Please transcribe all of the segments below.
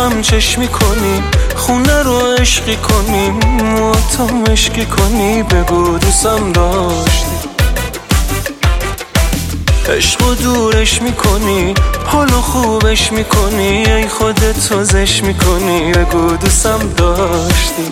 هم چشمی کنیم، خونه رو عشقی کنیم، تو مشکی کنی، بگو دوستم داشتی. عشق و دورش میکنی، حالو خوبش میکنی، ای خودت توزش میکنی، بگو دوستم داشتی.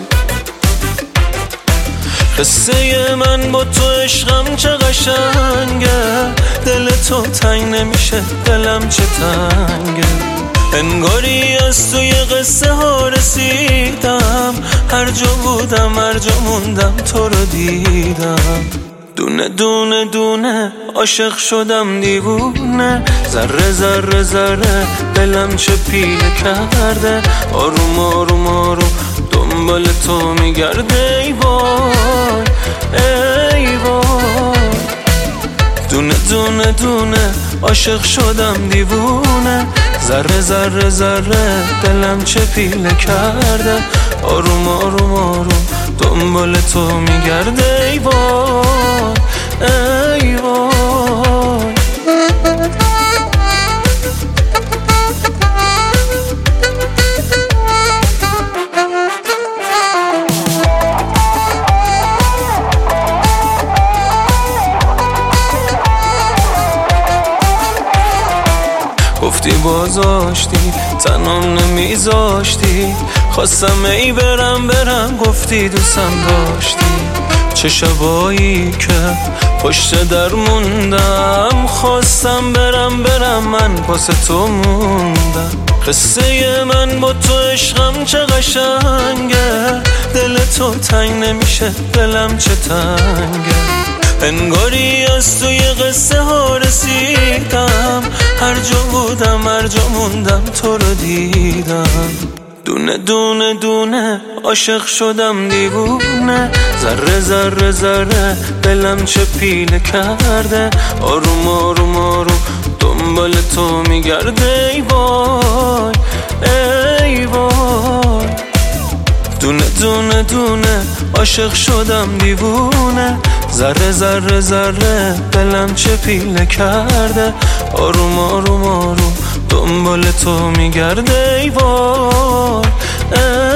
قصه من با تو عشقم چه قشنگه، دل تو تنگ نمیشه، دلم چه تنگه. انگاری از توی قصه ها رسیدم، هر جا بودم هر جا موندم تو رو دیدم. دونه دونه دونه عاشق شدم دیوونه، ذره ذره ذره دلم چه پیله کرده، آروم آروم آروم دنبال تو میگرده. ای وای ای وای، دونه دونه دونه عاشق شدم دیوونه، ذره ذره ذره دلم چه پیله کرده، آروم آروم آروم دنبال تو میگرده. ای وای ای وای. گفتی بازاشتی تنم نمیذاشتی، خواستم ای برم گفتی دوستم داشتی. چه شبایی که پشت در موندم، خواستم برم من واسه تو موندم. قصه من با تو عشقم چه قشنگه، دل تو تنگ نمیشه، دلم چه تنگه. انگاری از توی قصه ها رسیدم، هر جا بودم هر جا موندم تو رو دیدم. دونه دونه دونه عاشق شدم دیوونه، ذره ذره ذره دلم چه پیله کرده، آروم آروم آروم دنبال تو میگرده. ای وای ای وای، دونه دونه دونه عاشق شدم دیوونه، ذره ذره ذره دلم چه پیله کرده، آروم آروم آروم دنبال تو میگرده. ای وای